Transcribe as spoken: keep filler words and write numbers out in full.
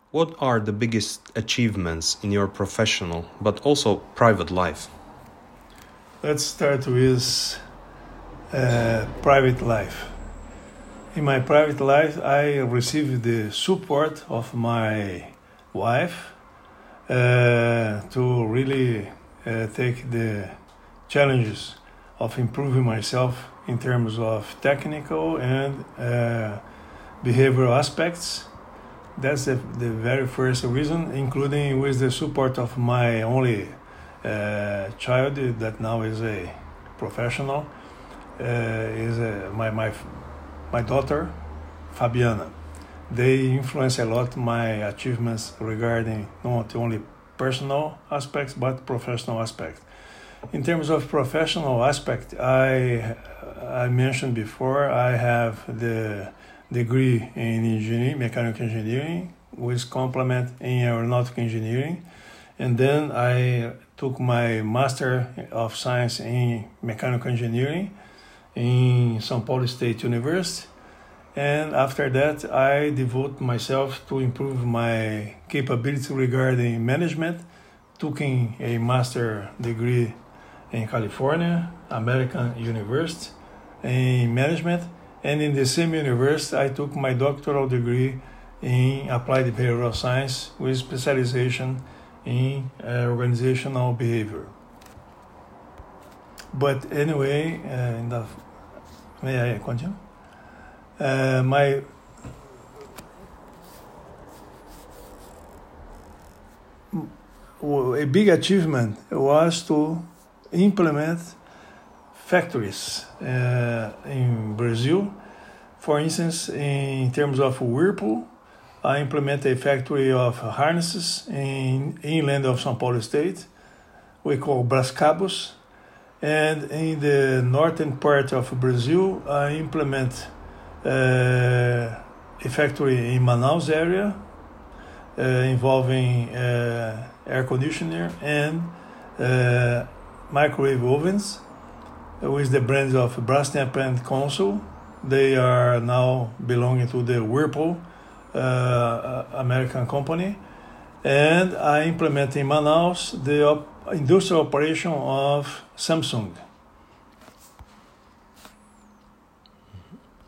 What are the biggest achievements in your professional but also private life? Let's start with uh, private life. In my private life, I received the support of my wife uh, to really uh, take the challenges of improving myself in terms of technical and uh, behavioral aspects. That's the, the very first reason, including with the support of my only uh, child that now is a professional, uh, is a, my, my, my daughter, Fabiana. They influence a lot my achievements regarding not only personal aspects but professional aspects. In terms of professional aspect, I I mentioned before I have the degree in engineering, mechanical engineering, with complement in aeronautical engineering, and then I took my Master of Science in mechanical engineering in São Paulo State University, and after that I devote myself to improve my capability regarding management, taking a master degree in California, American University, in management, and in the same university I took my doctoral degree in applied behavioral science with specialization in uh, organizational behavior. But anyway, uh, in the, may I continue? Uh, my a big achievement was to implement factories uh, in Brazil. For instance, in terms of Whirlpool, I implemented a factory of harnesses in inland of São Paulo State, we call Brascabos. And in the northern part of Brazil, I implement uh, a factory in Manaus area uh, involving uh, air conditioner and uh, microwave ovens with the brands of Brastemp and Consul. They are now belonging to the Whirlpool uh, American company. And I implement in Manaus the op- industrial operation of Samsung.